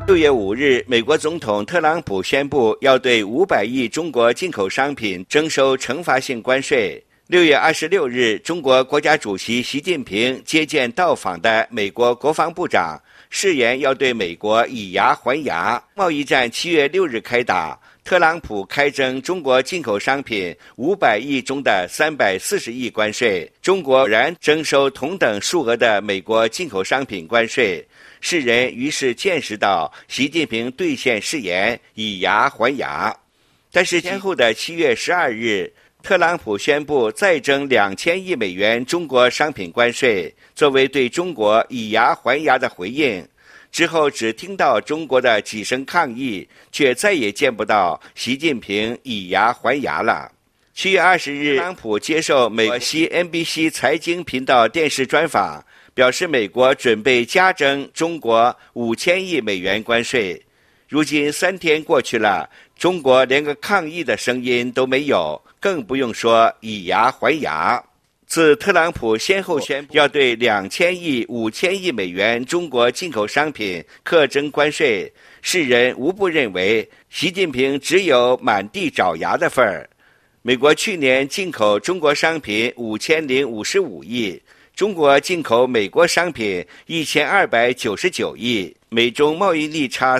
6月5日，美国总统特朗普宣布要对500亿中国进口商品征收惩罚性关税。6月26日，中国国家主席习近平接见到访的美国国防部长，誓言要对美国以牙还牙。贸易战7月6日开打，特朗普开征中国进口商品500亿中的340亿关税，中国仍征收同等数额的美国进口商品关税。世人于是见识到习近平兑现誓言，以牙还牙。但是先后的7月12日，特朗普宣布再征2000亿美元中国商品关税，作为对中国以牙还牙的回应。之后只听到中国的几声抗议，却再也见不到习近平以牙还牙了。7月20日，特朗普接受美国 CNBC 财经频道电视专访，表示美国准备加征中国5000亿美元关税。如今3天过去了，中国连个抗议的声音都没有，更不用说以牙还牙。自特朗普先后宣布要对2000亿、5000亿美元中国进口商品课征关税，世人无不认为习近平只有满地找牙的份儿。美国去年进口中国商品5055亿，中国进口美国商品1299亿，美中贸易逆差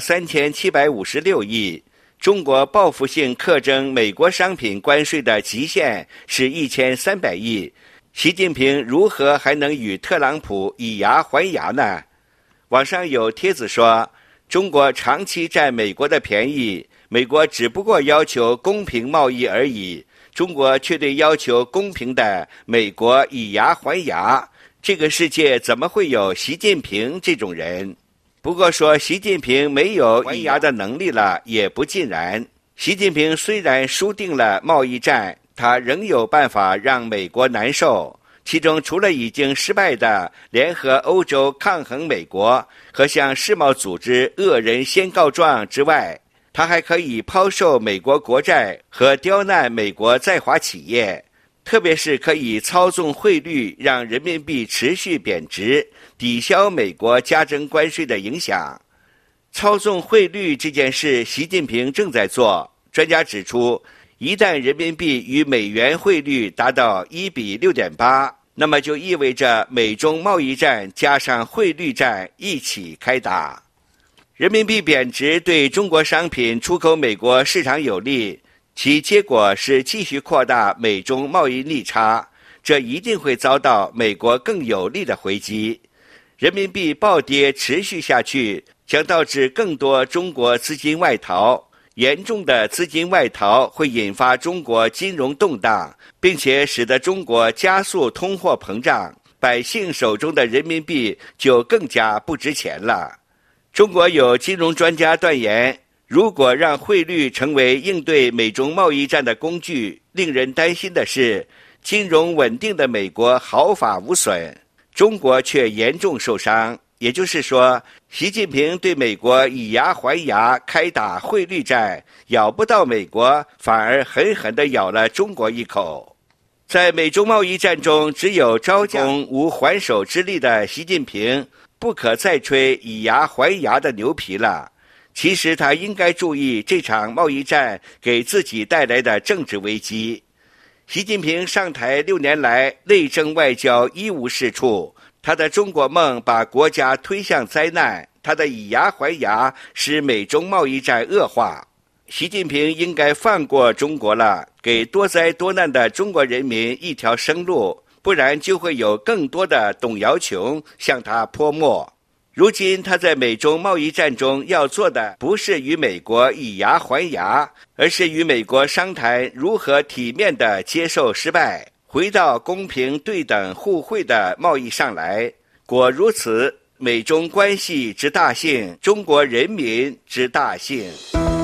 3756亿。中国报复性课征美国商品关税的极限是1300亿，习近平如何还能与特朗普以牙还牙呢？网上有帖子说，中国长期占美国的便宜，美国只不过要求公平贸易而已，中国却对要求公平的美国以牙还牙。这个世界怎么会有习近平这种人？不过说习近平没有还牙的能力了，也不尽然。习近平虽然输定了贸易战，他仍有办法让美国难受。其中除了已经失败的联合欧洲抗衡美国和向世贸组织恶人先告状之外，他还可以抛售美国国债和刁难美国在华企业，特别是可以操纵汇率，让人民币持续贬值，抵消美国加征关税的影响。操纵汇率这件事，习近平正在做。专家指出，一旦人民币与美元汇率达到1比6.8，那么就意味着美中贸易战加上汇率战一起开打。人民币贬值对中国商品出口美国市场有利，其结果是继续扩大美中贸易逆差，这一定会遭到美国更有利的回击。人民币暴跌持续下去，将导致更多中国资金外逃。严重的资金外逃会引发中国金融动荡，并且使得中国加速通货膨胀，百姓手中的人民币就更加不值钱了。中国有金融专家断言，如果让汇率成为应对美中贸易战的工具，令人担心的是，金融稳定的美国毫发无损，中国却严重受伤。也就是说，习近平对美国以牙还牙，开打汇率战，咬不到美国，反而狠狠地咬了中国一口。在美中贸易战中，只有招架无还手之力的习近平，不可再吹以牙还牙的牛皮了。其实他应该注意这场贸易战给自己带来的政治危机。习近平上台6年来，内政外交一无是处，他的中国梦把国家推向灾难，他的以牙还牙使美中贸易战恶化。习近平应该放过中国了，给多灾多难的中国人民一条生路，不然就会有更多的董瑶琼向他泼墨。如今他在美中贸易战中要做的不是与美国以牙还牙，而是与美国商谈如何体面地接受失败，回到公平对等互惠的贸易上来。果如此，美中关系之大幸，中国人民之大幸。